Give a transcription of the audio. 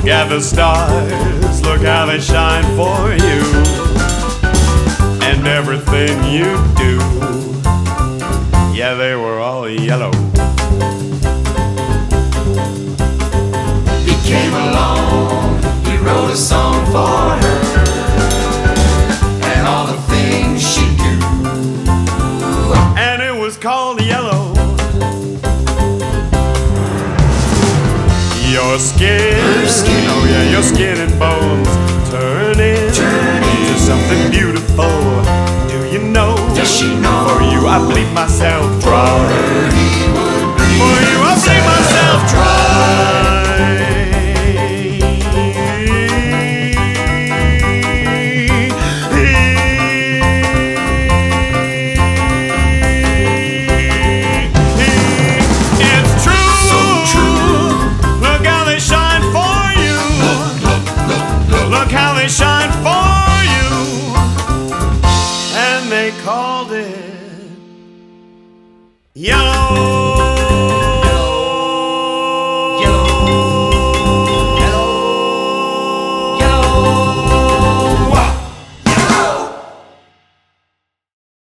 Look at the stars, look how they shine for you, and everything you do, yeah, they were all yellow. He came along, he wrote a song for her, and all the things she do, and it was called Yellow. Your skin, oh yeah, your skin and bones turn into something beautiful. Do you know? Does she know? For you I bleed myself dry. For you I bleed myself dry. It's true. So true. Look how they shine for you. Look how they shine for you. And they called it Yellow.